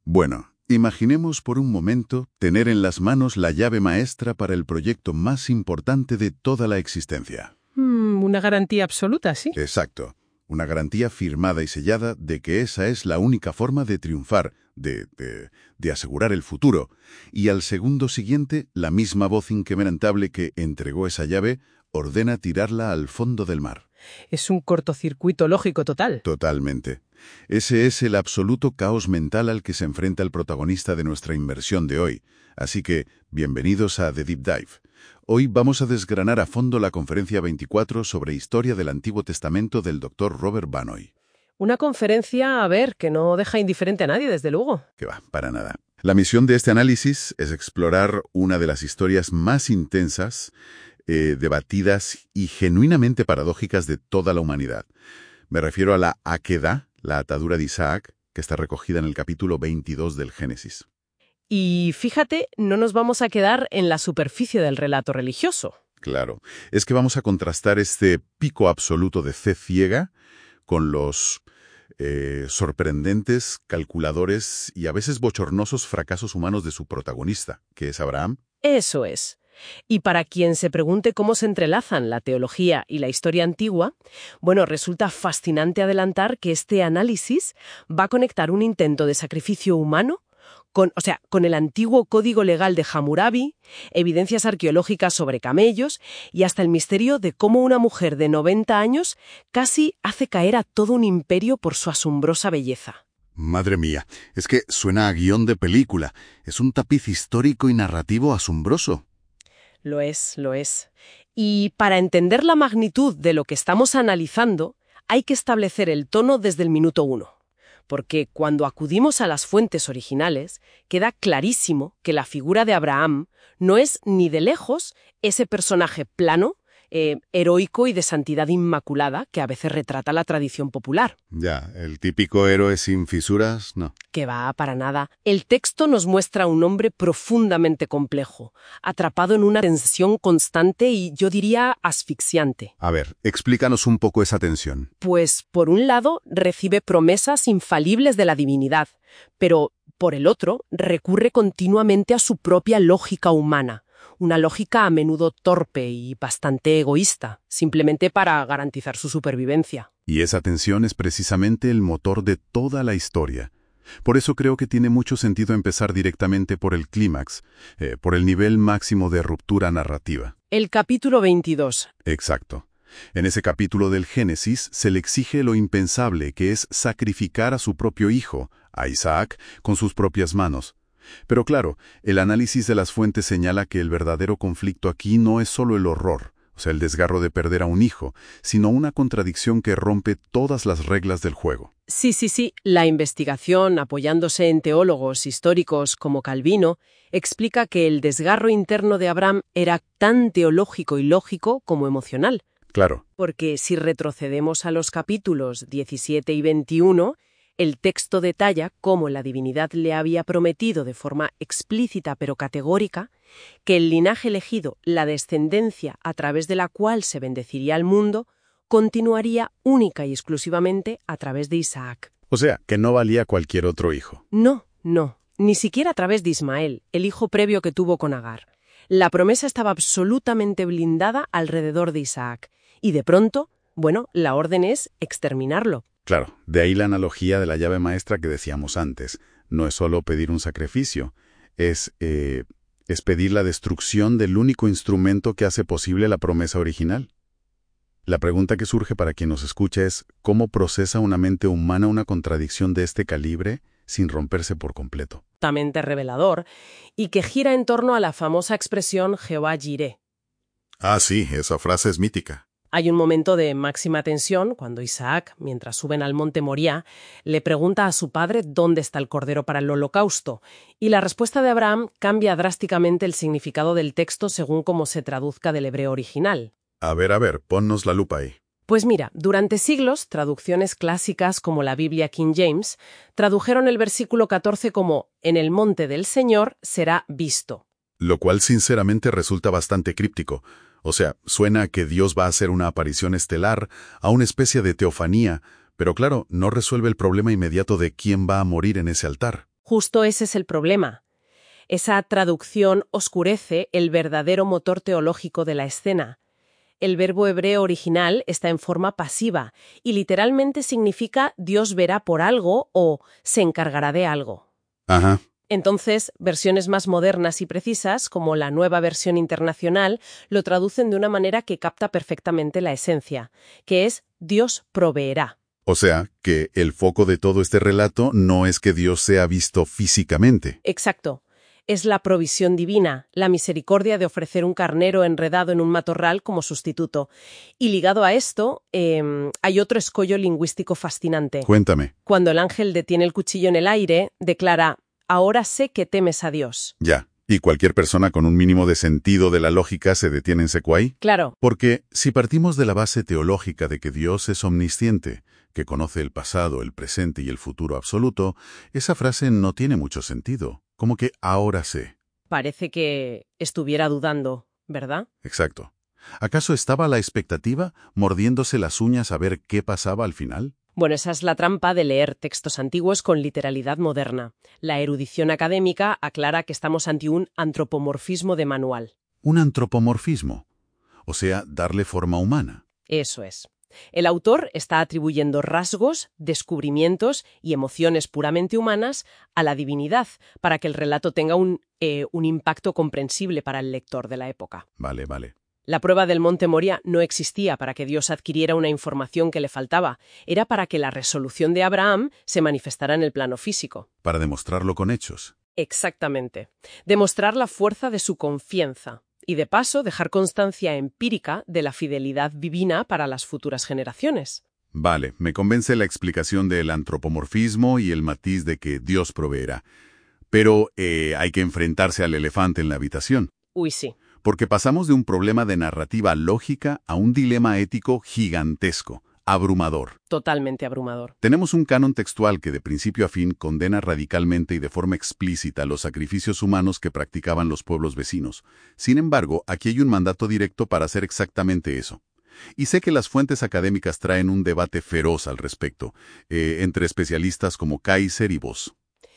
Bueno, imaginemos por un momento tener en las manos la llave maestra para el proyecto más importante de toda la existencia. Una garantía absoluta, ¿sí? Exacto. Una garantía firmada y sellada de que esa es la única forma de triunfar, de asegurar el futuro. Y al segundo siguiente, la misma voz inquebrantable que entregó esa llave ordena tirarla al fondo del mar. Es un cortocircuito lógico total. Totalmente. Ese es el absoluto caos mental al que se enfrenta el protagonista de nuestra inmersión de hoy. Así que, bienvenidos a The Deep Dive. Hoy vamos a desgranar a fondo la conferencia 24 sobre historia del Antiguo Testamento del Dr. Robert Banoy. Una conferencia, a ver, que no deja indiferente a nadie, desde luego. Que va, para nada. La misión de este análisis es explorar una de las historias más intensas, debatidas y genuinamente paradójicas de toda la humanidad. Me refiero a la Akedah, la atadura de Isaac, que está recogida en el capítulo 22 del Génesis. Y fíjate, no nos vamos a quedar en la superficie del relato religioso. Claro, es que vamos a contrastar este pico absoluto de fe ciega con los sorprendentes, calculadores y a veces bochornosos fracasos humanos de su protagonista, que es Abraham. Eso es. Y para quien se pregunte cómo se entrelazan la teología y la historia antigua, bueno, resulta fascinante adelantar que este análisis va a conectar un intento de sacrificio humano con el antiguo código legal de Hammurabi, evidencias arqueológicas sobre camellos y hasta el misterio de cómo una mujer de 90 años casi hace caer a todo un imperio por su asombrosa belleza. Madre mía, es que suena a guión de película. Es un tapiz histórico y narrativo asombroso. Lo es, lo es. Y para entender la magnitud de lo que estamos analizando, hay que establecer el tono desde el minuto 1. Porque cuando acudimos a las fuentes originales, queda clarísimo que la figura de Abraham no es ni de lejos ese personaje plano, heroico y de santidad inmaculada que a veces retrata la tradición popular. Ya, el típico héroe sin fisuras, no. Que va, para nada. El texto nos muestra a un hombre profundamente complejo, atrapado en una tensión constante y, yo diría, asfixiante. A ver, explícanos un poco esa tensión. Pues, por un lado, recibe promesas infalibles de la divinidad, pero, por el otro, recurre continuamente a su propia lógica humana. Una lógica a menudo torpe y bastante egoísta, simplemente para garantizar su supervivencia. Y esa tensión es precisamente el motor de toda la historia. Por eso creo que tiene mucho sentido empezar directamente por el clímax, por el nivel máximo de ruptura narrativa. El capítulo 22. Exacto. En ese capítulo del Génesis se le exige lo impensable, que es sacrificar a su propio hijo, a Isaac, con sus propias manos. Pero claro, el análisis de las fuentes señala que el verdadero conflicto aquí no es solo el horror, o sea, el desgarro de perder a un hijo, sino una contradicción que rompe todas las reglas del juego. Sí. La investigación, apoyándose en teólogos históricos como Calvino, explica que el desgarro interno de Abraham era tan teológico y lógico como emocional. Claro. Porque si retrocedemos a los capítulos 17 y 21, el texto detalla cómo la divinidad le había prometido de forma explícita pero categórica que el linaje elegido, la descendencia a través de la cual se bendeciría el mundo, continuaría única y exclusivamente a través de Isaac. O sea, que no valía cualquier otro hijo. No, ni siquiera a través de Ismael, el hijo previo que tuvo con Agar. La promesa estaba absolutamente blindada alrededor de Isaac, y de pronto, la orden es exterminarlo. Claro, de ahí la analogía de la llave maestra que decíamos antes. No es solo pedir un sacrificio, es pedir la destrucción del único instrumento que hace posible la promesa original. La pregunta que surge para quien nos escucha es, ¿cómo procesa una mente humana una contradicción de este calibre sin romperse por completo? Totalmente revelador, y que gira en torno a la famosa expresión Jehová Jireh. Ah, sí, esa frase es mítica. Hay un momento de máxima tensión cuando Isaac, mientras suben al monte Moría, le pregunta a su padre dónde está el cordero para el holocausto, y la respuesta de Abraham cambia drásticamente el significado del texto según cómo se traduzca del hebreo original. A ver, ponnos la lupa ahí. Pues mira, durante siglos, traducciones clásicas como la Biblia King James tradujeron el versículo 14 como «En el monte del Señor será visto». Lo cual sinceramente resulta bastante críptico. O sea, suena a que Dios va a hacer una aparición estelar, a una especie de teofanía, pero claro, no resuelve el problema inmediato de quién va a morir en ese altar. Justo ese es el problema. Esa traducción oscurece el verdadero motor teológico de la escena. El verbo hebreo original está en forma pasiva y literalmente significa Dios verá por algo o se encargará de algo. Ajá. Entonces, versiones más modernas y precisas, como la Nueva Versión Internacional, lo traducen de una manera que capta perfectamente la esencia, que es Dios proveerá. O sea, que el foco de todo este relato no es que Dios sea visto físicamente. Exacto. Es la provisión divina, la misericordia de ofrecer un carnero enredado en un matorral como sustituto. Y ligado a esto, hay otro escollo lingüístico fascinante. Cuéntame. Cuando el ángel detiene el cuchillo en el aire, declara, «Ahora sé que temes a Dios». Ya. ¿Y cualquier persona con un mínimo de sentido de la lógica se detiene en seco ahí? Claro. Porque si partimos de la base teológica de que Dios es omnisciente, que conoce el pasado, el presente y el futuro absoluto, esa frase no tiene mucho sentido. Como que ahora sé. Parece que estuviera dudando, ¿verdad? Exacto. ¿Acaso estaba a la expectativa, mordiéndose las uñas a ver qué pasaba al final? Bueno, esa es la trampa de leer textos antiguos con literalidad moderna. La erudición académica aclara que estamos ante un antropomorfismo de manual. Un antropomorfismo. O sea, darle forma humana. Eso es. El autor está atribuyendo rasgos, descubrimientos y emociones puramente humanas a la divinidad para que el relato tenga un impacto comprensible para el lector de la época. Vale. La prueba del Monte Moria no existía para que Dios adquiriera una información que le faltaba. Era para que la resolución de Abraham se manifestara en el plano físico. Para demostrarlo con hechos. Exactamente. Demostrar la fuerza de su confianza. Y de paso dejar constancia empírica de la fidelidad divina para las futuras generaciones. Vale, me convence la explicación del antropomorfismo y el matiz de que Dios proveerá. Pero hay que enfrentarse al elefante en la habitación. Uy, sí. Porque pasamos de un problema de narrativa lógica a un dilema ético gigantesco, abrumador. Totalmente abrumador. Tenemos un canon textual que de principio a fin condena radicalmente y de forma explícita los sacrificios humanos que practicaban los pueblos vecinos. Sin embargo, aquí hay un mandato directo para hacer exactamente eso. Y sé que las fuentes académicas traen un debate feroz al respecto, entre especialistas como Kaiser y Voss.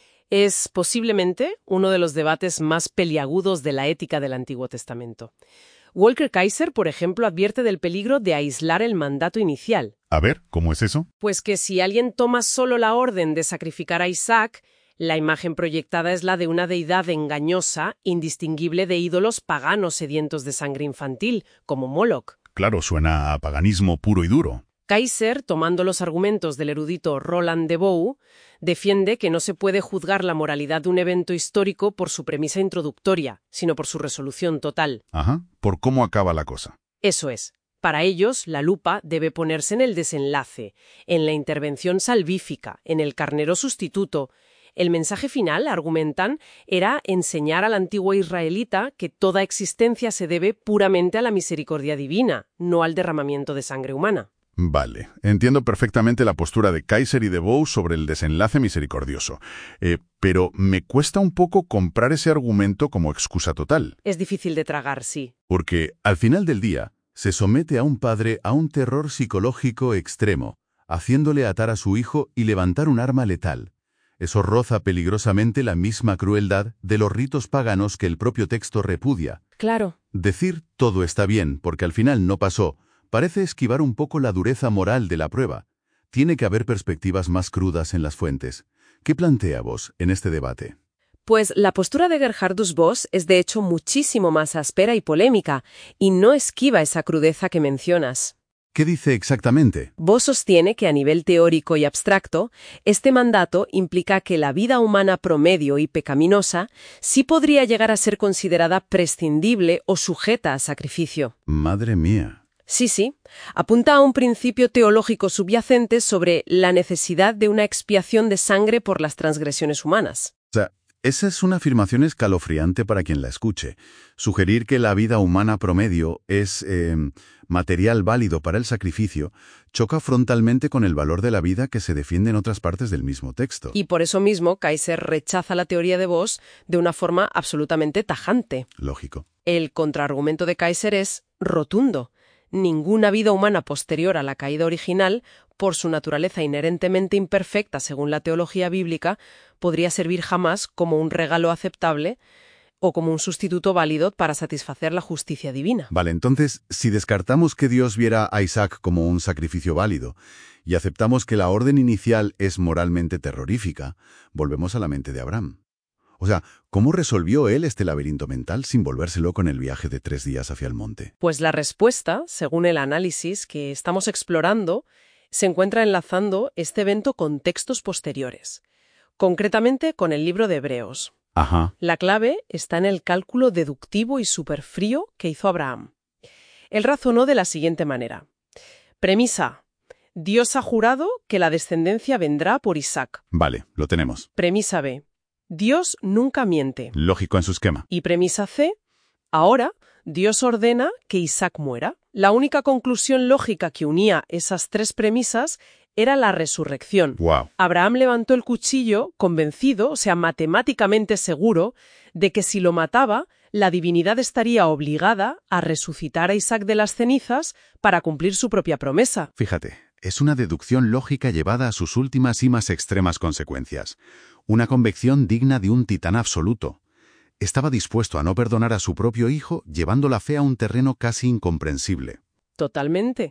Es posiblemente uno de los debates más peliagudos de la ética del Antiguo Testamento. Walker Kaiser, por ejemplo, advierte del peligro de aislar el mandato inicial. A ver, ¿cómo es eso? Pues que si alguien toma solo la orden de sacrificar a Isaac, la imagen proyectada es la de una deidad engañosa, indistinguible de ídolos paganos sedientos de sangre infantil, como Moloch. Claro, suena a paganismo puro y duro. Kaiser, tomando los argumentos del erudito Roland de Bow, defiende que no se puede juzgar la moralidad de un evento histórico por su premisa introductoria, sino por su resolución total. Ajá, por cómo acaba la cosa. Eso es. Para ellos, la lupa debe ponerse en el desenlace, en la intervención salvífica, en el carnero sustituto. El mensaje final, argumentan, era enseñar al antiguo israelita que toda existencia se debe puramente a la misericordia divina, no al derramamiento de sangre humana. Vale, entiendo perfectamente la postura de Kaiser y de Bow sobre el desenlace misericordioso, pero me cuesta un poco comprar ese argumento como excusa total. Es difícil de tragar, sí. Porque, al final del día, se somete a un padre a un terror psicológico extremo, haciéndole atar a su hijo y levantar un arma letal. Eso roza peligrosamente la misma crueldad de los ritos paganos que el propio texto repudia. Claro. Decir todo está bien porque al final no pasó, parece esquivar un poco la dureza moral de la prueba. Tiene que haber perspectivas más crudas en las fuentes. ¿Qué plantea Voss en este debate? Pues la postura de Gerhardus Voss es de hecho muchísimo más áspera y polémica, y no esquiva esa crudeza que mencionas. ¿Qué dice exactamente? Voss sostiene que a nivel teórico y abstracto, este mandato implica que la vida humana promedio y pecaminosa sí podría llegar a ser considerada prescindible o sujeta a sacrificio. Madre mía. Sí. Apunta a un principio teológico subyacente sobre la necesidad de una expiación de sangre por las transgresiones humanas. O sea, esa es una afirmación escalofriante para quien la escuche. Sugerir que la vida humana promedio es material válido para el sacrificio choca frontalmente con el valor de la vida que se defiende en otras partes del mismo texto. Y por eso mismo Kaiser rechaza la teoría de Voss de una forma absolutamente tajante. Lógico. El contraargumento de Kaiser es rotundo. Ninguna vida humana posterior a la caída original por su naturaleza inherentemente imperfecta según la teología bíblica, podría servir jamás como un regalo aceptable o como un sustituto válido para satisfacer la justicia divina. Vale, entonces, si descartamos que Dios viera a Isaac como un sacrificio válido y aceptamos que la orden inicial es moralmente terrorífica, volvemos a la mente de Abraham. O sea, ¿cómo resolvió él este laberinto mental sin volverse loco en el viaje de 3 días hacia el monte? Pues la respuesta, según el análisis que estamos explorando, se encuentra enlazando este evento con textos posteriores, concretamente con el libro de Hebreos. Ajá. La clave está en el cálculo deductivo y superfrío que hizo Abraham. Él razonó de la siguiente manera. Premisa: Dios ha jurado que la descendencia vendrá por Isaac. Vale, lo tenemos. Premisa B: Dios nunca miente. Lógico en su esquema. Y premisa C: ahora Dios ordena que Isaac muera. La única conclusión lógica que unía esas tres premisas era la resurrección. Wow. Abraham levantó el cuchillo convencido, o sea, matemáticamente seguro, de que si lo mataba, la divinidad estaría obligada a resucitar a Isaac de las cenizas para cumplir su propia promesa. Fíjate, es una deducción lógica llevada a sus últimas y más extremas consecuencias. Una convicción digna de un titán absoluto. Estaba dispuesto a no perdonar a su propio hijo, llevando la fe a un terreno casi incomprensible. Totalmente.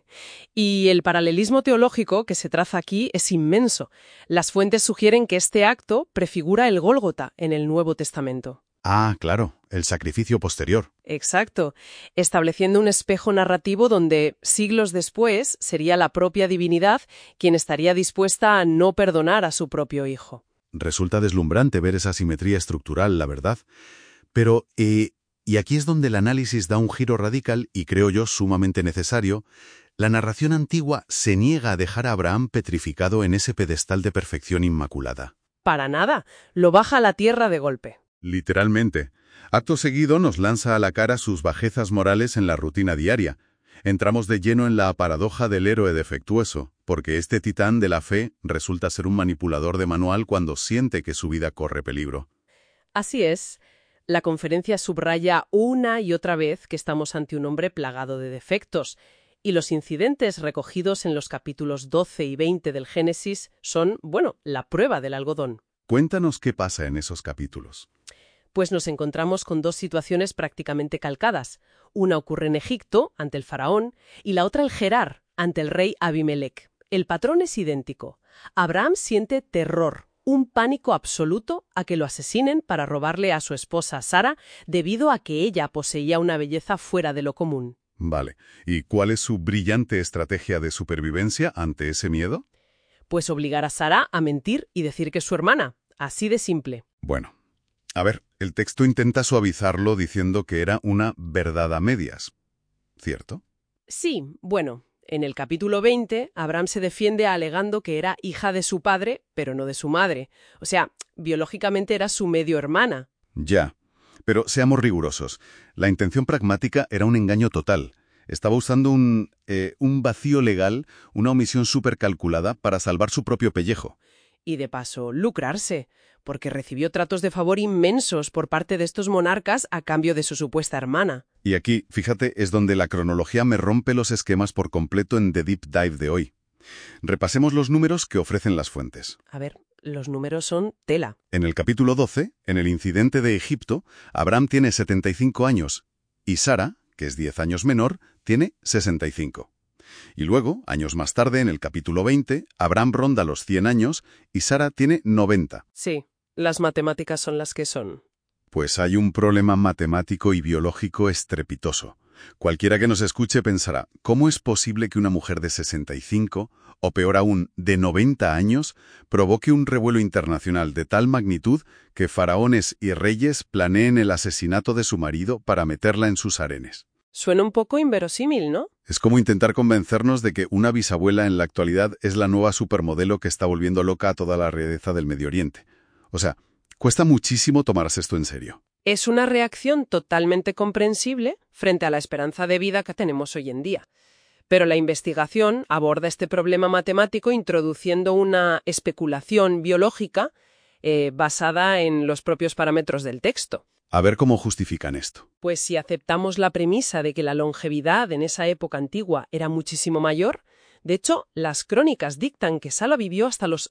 Y el paralelismo teológico que se traza aquí es inmenso. Las fuentes sugieren que este acto prefigura el Gólgota en el Nuevo Testamento. Ah, claro, el sacrificio posterior. Exacto, estableciendo un espejo narrativo donde, siglos después, sería la propia divinidad quien estaría dispuesta a no perdonar a su propio hijo. Resulta deslumbrante ver esa simetría estructural, la verdad. Pero, y aquí es donde el análisis da un giro radical y creo yo sumamente necesario. La narración antigua se niega a dejar a Abraham petrificado en ese pedestal de perfección inmaculada. Para nada, lo baja a la tierra de golpe. Literalmente. Acto seguido nos lanza a la cara sus bajezas morales en la rutina diaria. Entramos de lleno en la paradoja del héroe defectuoso, porque este titán de la fe resulta ser un manipulador de manual cuando siente que su vida corre peligro. Así es. La conferencia subraya una y otra vez que estamos ante un hombre plagado de defectos, y los incidentes recogidos en los capítulos 12 y 20 del Génesis son, la prueba del algodón. Cuéntanos qué pasa en esos capítulos. Pues nos encontramos con dos situaciones prácticamente calcadas. Una ocurre en Egipto, ante el faraón, y la otra en Gerar, ante el rey Abimelec. El patrón es idéntico. Abraham siente terror, un pánico absoluto a que lo asesinen para robarle a su esposa Sara debido a que ella poseía una belleza fuera de lo común. Vale. ¿Y cuál es su brillante estrategia de supervivencia ante ese miedo? Pues obligar a Sara a mentir y decir que es su hermana. Así de simple. Bueno, a ver, el texto intenta suavizarlo diciendo que era una verdad a medias. ¿Cierto? Sí, en el capítulo 20, Abraham se defiende alegando que era hija de su padre, pero no de su madre. O sea, biológicamente era su medio hermana. Ya. Pero seamos rigurosos. La intención pragmática era un engaño total. Estaba usando un vacío legal, una omisión supercalculada para salvar su propio pellejo. Y de paso, lucrarse, porque recibió tratos de favor inmensos por parte de estos monarcas a cambio de su supuesta hermana. Y aquí, fíjate, es donde la cronología me rompe los esquemas por completo en The Deep Dive de hoy. Repasemos los números que ofrecen las fuentes. A ver, los números son tela. En el capítulo 12, en el incidente de Egipto, Abraham tiene 75 años y Sara, que es 10 años menor, tiene 65. Y luego, años más tarde, en el capítulo 20, Abraham ronda los 100 años y Sara tiene 90. Sí, las matemáticas son las que son. Pues hay un problema matemático y biológico estrepitoso. Cualquiera que nos escuche pensará, ¿cómo es posible que una mujer de 65, o peor aún, de 90 años, provoque un revuelo internacional de tal magnitud que faraones y reyes planeen el asesinato de su marido para meterla en sus harenes? Suena un poco inverosímil, ¿no? Es como intentar convencernos de que una bisabuela en la actualidad es la nueva supermodelo que está volviendo loca a toda la realeza del Medio Oriente. O sea, cuesta muchísimo tomarse esto en serio. Es una reacción totalmente comprensible frente a la esperanza de vida que tenemos hoy en día. Pero la investigación aborda este problema matemático introduciendo una especulación biológica basada en los propios parámetros del texto. A ver cómo justifican esto. Pues si aceptamos la premisa de que la longevidad en esa época antigua era muchísimo mayor, De hecho, las crónicas dictan que Sara vivió hasta los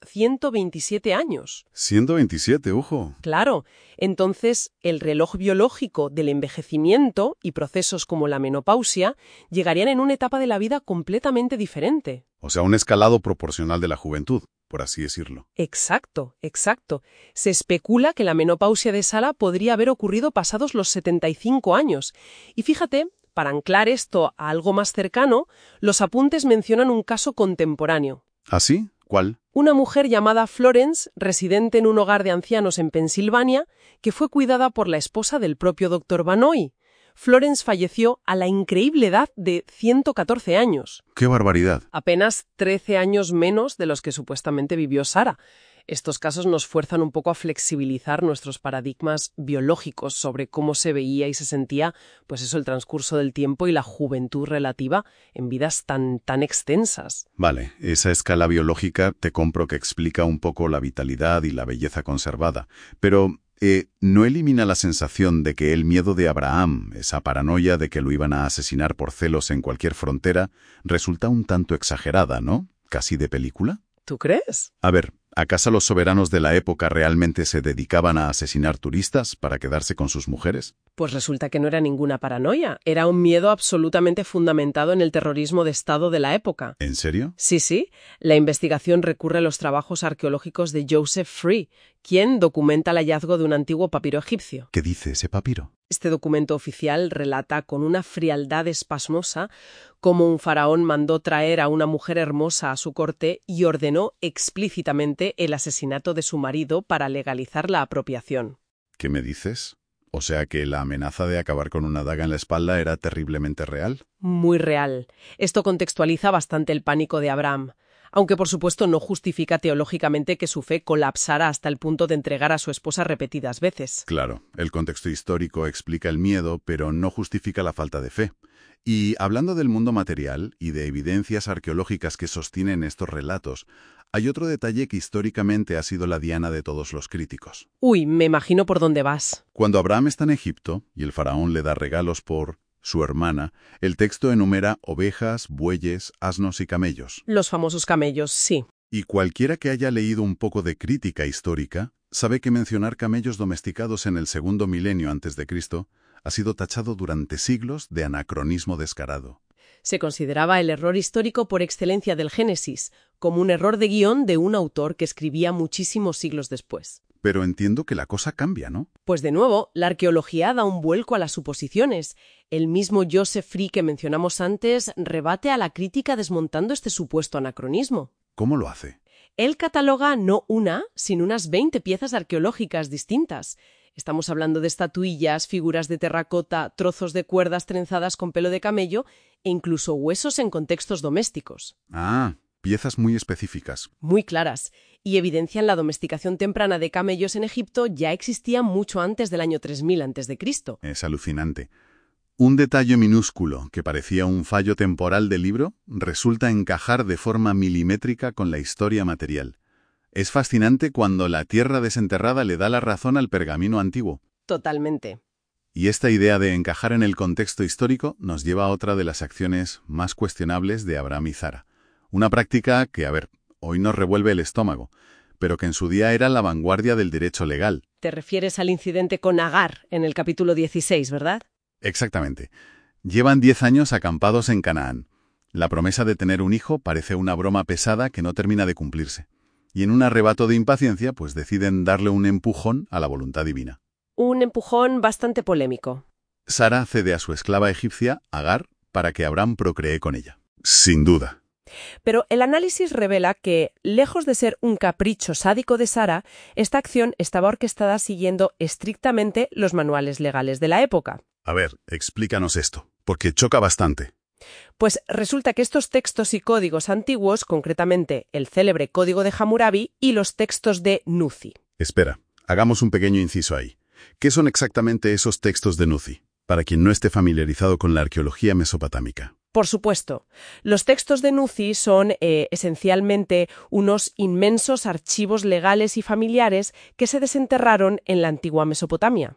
127 años. 127, ojo. Claro, entonces el reloj biológico del envejecimiento y procesos como la menopausia llegarían en una etapa de la vida completamente diferente. O sea, un escalado proporcional de la juventud, por así decirlo. Exacto, exacto. Se especula que la menopausia de Sara podría haber ocurrido pasados los 75 años. Y fíjate, para anclar esto a algo más cercano, los apuntes mencionan un caso contemporáneo. ¿Ah, sí? ¿Cuál? Una mujer llamada Florence, residente en un hogar de ancianos en Pensilvania, que fue cuidada por la esposa del propio Dr. Vanoy. Florence falleció a la increíble edad de 114 años. ¡Qué barbaridad! Apenas 13 años menos de los que supuestamente vivió Sara. Estos casos nos fuerzan un poco a flexibilizar nuestros paradigmas biológicos sobre cómo se veía y se sentía, pues eso, el transcurso del tiempo y la juventud relativa en vidas tan extensas. Vale, esa escala biológica te compro que explica un poco la vitalidad y la belleza conservada, pero no elimina la sensación de que el miedo de Abraham, esa paranoia de que lo iban a asesinar por celos en cualquier frontera, resulta un tanto exagerada, ¿no? ¿Casi de película? ¿Tú crees? A ver, ¿acaso los soberanos de la época realmente se dedicaban a asesinar turistas para quedarse con sus mujeres? Pues resulta que no era ninguna paranoia, era un miedo absolutamente fundamentado en el terrorismo de Estado de la época. ¿En serio? Sí. La investigación recurre a los trabajos arqueológicos de Joseph Free, quien documenta el hallazgo de un antiguo papiro egipcio. ¿Qué dice ese papiro? Este documento oficial relata con una frialdad espasmosa cómo un faraón mandó traer a una mujer hermosa a su corte y ordenó explícitamente el asesinato de su marido para legalizar la apropiación. ¿Qué me dices? O sea que la amenaza de acabar con una daga en la espalda era terriblemente real. Muy real. Esto contextualiza bastante el pánico de Abraham, aunque por supuesto no justifica teológicamente que su fe colapsara hasta el punto de entregar a su esposa repetidas veces. Claro, el contexto histórico explica el miedo, pero no justifica la falta de fe. Y hablando del mundo material y de evidencias arqueológicas que sostienen estos relatos, hay otro detalle que históricamente ha sido la diana de todos los críticos. Uy, me imagino por dónde vas. Cuando Abraham está en Egipto y el faraón le da regalos por su hermana, el texto enumera ovejas, bueyes, asnos y camellos. Los famosos camellos, sí. Y cualquiera que haya leído un poco de crítica histórica sabe que mencionar camellos domesticados en el segundo milenio antes de Cristo ha sido tachado durante siglos de anacronismo descarado. Se consideraba el error histórico por excelencia del Génesis, como un error de guión de un autor que escribía muchísimos siglos después. Pero entiendo que la cosa cambia, ¿no? Pues de nuevo, la arqueología da un vuelco a las suposiciones. El mismo Joseph Free que mencionamos antes rebate a la crítica desmontando este supuesto anacronismo. ¿Cómo lo hace? Él cataloga no una, sino unas 20 piezas arqueológicas distintas. Estamos hablando de estatuillas, figuras de terracota, trozos de cuerdas trenzadas con pelo de camello e incluso huesos en contextos domésticos. Ah, piezas muy específicas. Muy claras. Y evidencian la domesticación temprana de camellos en Egipto ya existía mucho antes del año 3000 a.C. Es alucinante. Un detalle minúsculo que parecía un fallo temporal del libro resulta encajar de forma milimétrica con la historia material. Es fascinante cuando la tierra desenterrada le da la razón al pergamino antiguo. Totalmente. Y esta idea de encajar en el contexto histórico nos lleva a otra de las acciones más cuestionables de Abraham y Sara. Una práctica que, hoy nos revuelve el estómago, pero que en su día era la vanguardia del derecho legal. Te refieres al incidente con Agar en el capítulo 16, ¿verdad? Exactamente. Llevan 10 años acampados en Canaán. La promesa de tener un hijo parece una broma pesada que no termina de cumplirse. Y en un arrebato de impaciencia, pues deciden darle un empujón a la voluntad divina. Un empujón bastante polémico. Sara cede a su esclava egipcia, Agar, para que Abraham procree con ella. Sin duda. Pero el análisis revela que, lejos de ser un capricho sádico de Sara, esta acción estaba orquestada siguiendo estrictamente los manuales legales de la época. A ver, explícanos esto, porque choca bastante. Pues resulta que estos textos y códigos antiguos, concretamente el célebre Código de Hammurabi y los textos de Nuzi. Espera, hagamos un pequeño inciso ahí. ¿Qué son exactamente esos textos de Nuzi? Para quien no esté familiarizado con la arqueología mesopotámica. Por supuesto. Los textos de Nuzi son esencialmente unos inmensos archivos legales y familiares que se desenterraron en la antigua Mesopotamia.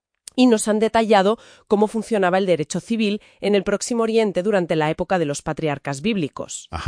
Y nos han detallado cómo funcionaba el derecho civil en el Próximo Oriente durante la época de los patriarcas bíblicos. Ajá.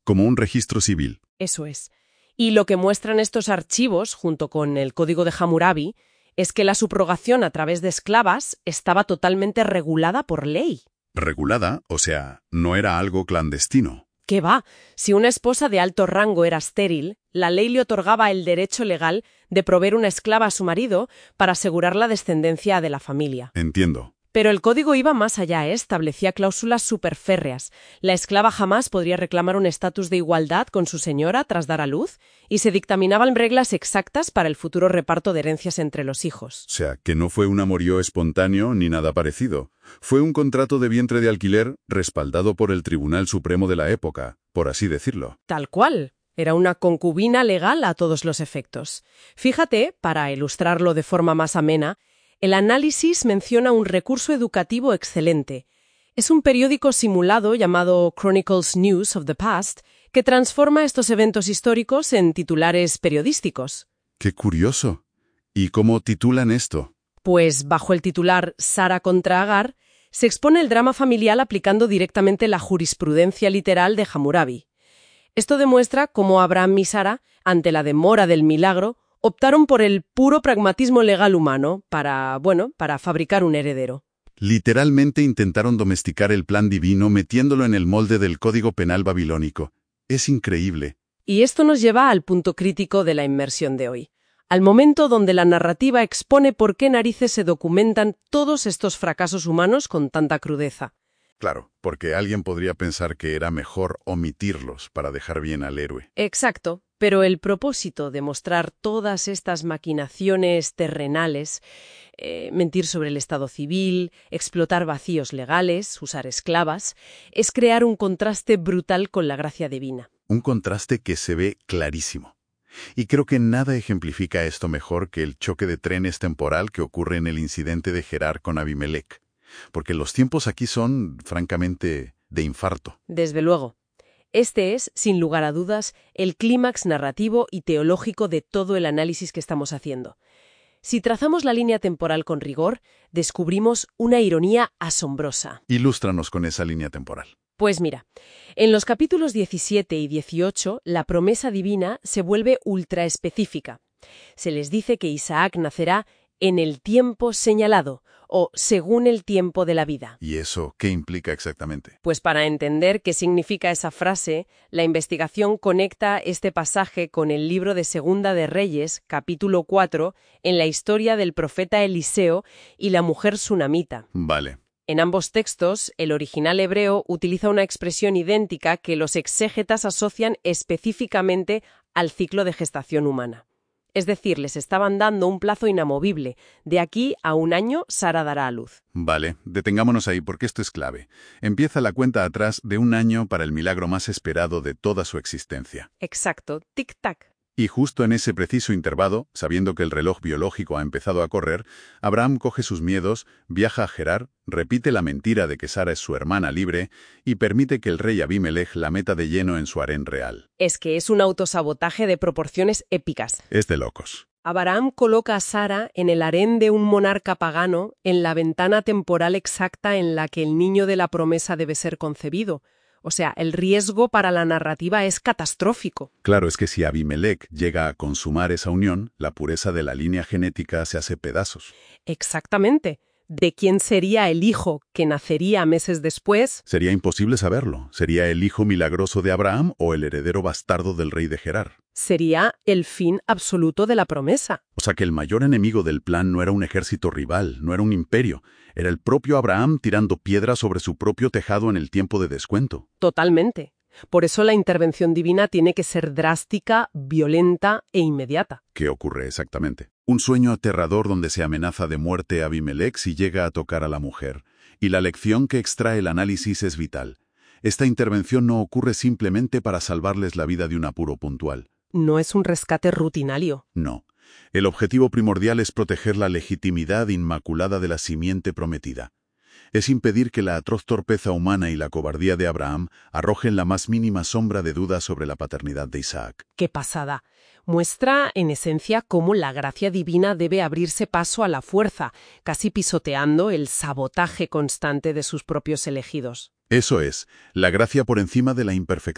como un registro civil. Eso es. Y lo que muestran estos archivos, junto con el Código de Hammurabi, es que la subrogación a través de esclavas estaba totalmente regulada por ley. Regulada, o sea, no era algo clandestino. ¿Qué va? Si una esposa de alto rango era estéril, la ley le otorgaba el derecho legal de proveer una esclava a su marido para asegurar la descendencia de la familia. Entiendo. Pero el código iba más allá, establecía cláusulas superférreas. La esclava jamás podría reclamar un estatus de igualdad con su señora tras dar a luz, y se dictaminaban reglas exactas para el futuro reparto de herencias entre los hijos. O sea, que no fue un amorío espontáneo ni nada parecido. Fue un contrato de vientre de alquiler respaldado por el Tribunal Supremo de la época, por así decirlo. Tal cual. Era una concubina legal a todos los efectos. Fíjate, para ilustrarlo de forma más amena, el análisis menciona un recurso educativo excelente. Es un periódico simulado llamado Chronicles News of the Past que transforma estos eventos históricos en titulares periodísticos. ¡Qué curioso! ¿Y cómo titulan esto? Pues bajo el titular Sara contra Agar, se expone el drama familiar aplicando directamente la jurisprudencia literal de Hammurabi. Esto demuestra cómo Abraham y Sara, ante la demora del milagro, optaron por el puro pragmatismo legal humano para fabricar un heredero. Literalmente intentaron domesticar el plan divino metiéndolo en el molde del Código Penal babilónico. Es increíble. Y esto nos lleva al punto crítico de la inmersión de hoy, al momento donde la narrativa expone por qué narices se documentan todos estos fracasos humanos con tanta crudeza. Claro, porque alguien podría pensar que era mejor omitirlos para dejar bien al héroe. Exacto. Pero el propósito de mostrar todas estas maquinaciones terrenales, mentir sobre el estado civil, explotar vacíos legales, usar esclavas, es crear un contraste brutal con la gracia divina. Un contraste que se ve clarísimo. Y creo que nada ejemplifica esto mejor que el choque de trenes temporal que ocurre en el incidente de Gerar con Abimelec. Porque los tiempos aquí son, francamente, de infarto. Desde luego. Este es, sin lugar a dudas, el clímax narrativo y teológico de todo el análisis que estamos haciendo. Si trazamos la línea temporal con rigor, descubrimos una ironía asombrosa. Ilústranos con esa línea temporal. Pues mira, en los capítulos 17 y 18, la promesa divina se vuelve ultraespecífica. Se les dice que Isaac nacerá en el tiempo señalado, o según el tiempo de la vida. ¿Y eso qué implica exactamente? Pues para entender qué significa esa frase, la investigación conecta este pasaje con el libro de Segunda de Reyes, capítulo 4, en la historia del profeta Eliseo y la mujer sunamita. Vale. En ambos textos, el original hebreo utiliza una expresión idéntica que los exégetas asocian específicamente al ciclo de gestación humana. Es decir, les estaban dando un plazo inamovible. De aquí a 1 año, Sara dará a luz. Vale, detengámonos ahí porque esto es clave. Empieza la cuenta atrás de 1 año para el milagro más esperado de toda su existencia. Exacto, tic-tac. Y justo en ese preciso intervalo, sabiendo que el reloj biológico ha empezado a correr, Abraham coge sus miedos, viaja a Gerar, repite la mentira de que Sara es su hermana libre y permite que el rey Abimelech la meta de lleno en su harén real. Es que es un autosabotaje de proporciones épicas. Es de locos. Abraham coloca a Sara en el harén de un monarca pagano en la ventana temporal exacta en la que el niño de la promesa debe ser concebido. O sea, el riesgo para la narrativa es catastrófico. Claro, es que si Abimelech llega a consumar esa unión, la pureza de la línea genética se hace pedazos. Exactamente. ¿De quién sería el hijo que nacería meses después? Sería imposible saberlo. ¿Sería el hijo milagroso de Abraham o el heredero bastardo del rey de Gerar? Sería el fin absoluto de la promesa. O sea que el mayor enemigo del plan no era un ejército rival, no era un imperio. Era el propio Abraham tirando piedras sobre su propio tejado en el tiempo de descuento. Totalmente. Por eso la intervención divina tiene que ser drástica, violenta e inmediata. ¿Qué ocurre exactamente? Un sueño aterrador donde se amenaza de muerte a Abimelech si llega a tocar a la mujer. Y la lección que extrae el análisis es vital. Esta intervención no ocurre simplemente para salvarles la vida de un apuro puntual. No es un rescate rutinario. No. El objetivo primordial es proteger la legitimidad inmaculada de la simiente prometida. Es impedir que la atroz torpeza humana y la cobardía de Abraham arrojen la más mínima sombra de duda sobre la paternidad de Isaac. ¡Qué pasada! Muestra, en esencia, cómo la gracia divina debe abrirse paso a la fuerza, casi pisoteando el sabotaje constante de sus propios elegidos. Eso es, la gracia por encima de la imperfección.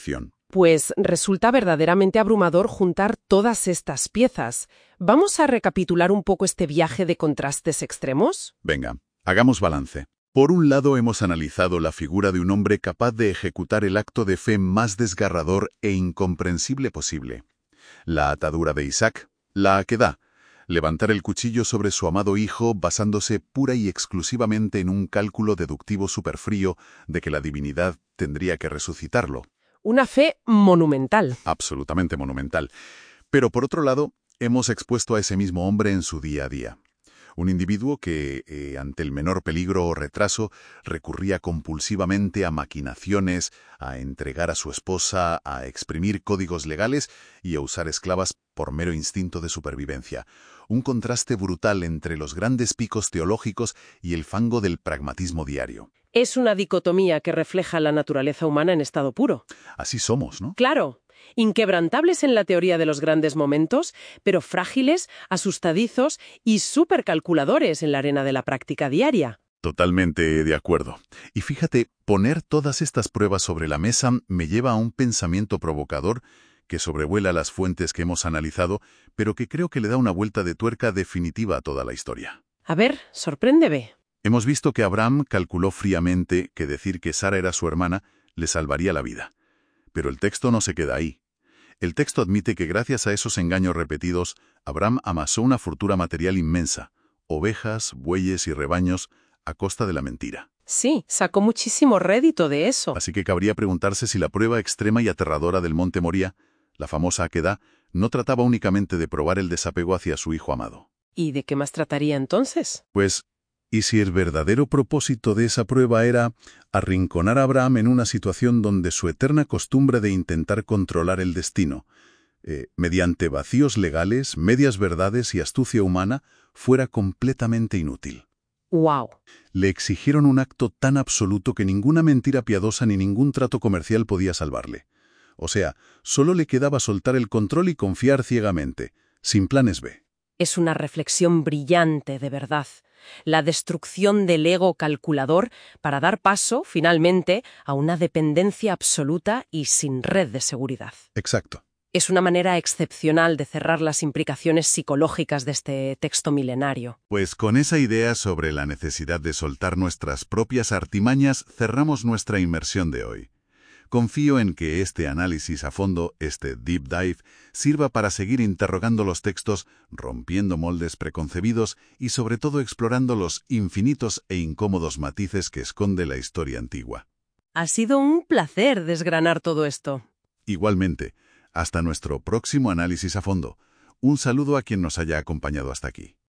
Pues resulta verdaderamente abrumador juntar todas estas piezas. ¿Vamos a recapitular un poco este viaje de contrastes extremos? Venga, hagamos balance. Por un lado hemos analizado la figura de un hombre capaz de ejecutar el acto de fe más desgarrador e incomprensible posible. La atadura de Isaac, la Akedá, levantar el cuchillo sobre su amado hijo basándose pura y exclusivamente en un cálculo deductivo superfrío de que la divinidad tendría que resucitarlo. Una fe monumental. Absolutamente monumental. Pero por otro lado, hemos expuesto a ese mismo hombre en su día a día. Un individuo que, ante el menor peligro o retraso, recurría compulsivamente a maquinaciones, a entregar a su esposa, a exprimir códigos legales y a usar esclavas por mero instinto de supervivencia. Un contraste brutal entre los grandes picos teológicos y el fango del pragmatismo diario. Es una dicotomía que refleja la naturaleza humana en estado puro. Así somos, ¿no? Claro, inquebrantables en la teoría de los grandes momentos, pero frágiles, asustadizos y supercalculadores en la arena de la práctica diaria. Totalmente de acuerdo. Y fíjate, poner todas estas pruebas sobre la mesa me lleva a un pensamiento provocador que sobrevuela las fuentes que hemos analizado, pero que creo que le da una vuelta de tuerca definitiva a toda la historia. A ver, sorpréndeme. Hemos visto que Abraham calculó fríamente que decir que Sara era su hermana le salvaría la vida. Pero el texto no se queda ahí. El texto admite que gracias a esos engaños repetidos, Abraham amasó una fortuna material inmensa, ovejas, bueyes y rebaños, a costa de la mentira. Sí, sacó muchísimo rédito de eso. Así que cabría preguntarse si la prueba extrema y aterradora del monte Moría, la famosa Akedá, no trataba únicamente de probar el desapego hacia su hijo amado. ¿Y de qué más trataría entonces? Pues, ¿y si el verdadero propósito de esa prueba era arrinconar a Abraham en una situación donde su eterna costumbre de intentar controlar el destino, mediante vacíos legales, medias verdades y astucia humana, fuera completamente inútil? ¡Wow! Le exigieron un acto tan absoluto que ninguna mentira piadosa ni ningún trato comercial podía salvarle. O sea, solo le quedaba soltar el control y confiar ciegamente, sin planes B. Es una reflexión brillante, de verdad. La destrucción del ego calculador para dar paso, finalmente, a una dependencia absoluta y sin red de seguridad. Exacto. Es una manera excepcional de cerrar las implicaciones psicológicas de este texto milenario. Pues con esa idea sobre la necesidad de soltar nuestras propias artimañas, cerramos nuestra inmersión de hoy. Confío en que este análisis a fondo, este deep dive, sirva para seguir interrogando los textos, rompiendo moldes preconcebidos y sobre todo explorando los infinitos e incómodos matices que esconde la historia antigua. Ha sido un placer desgranar todo esto. Igualmente, hasta nuestro próximo análisis a fondo. Un saludo a quien nos haya acompañado hasta aquí.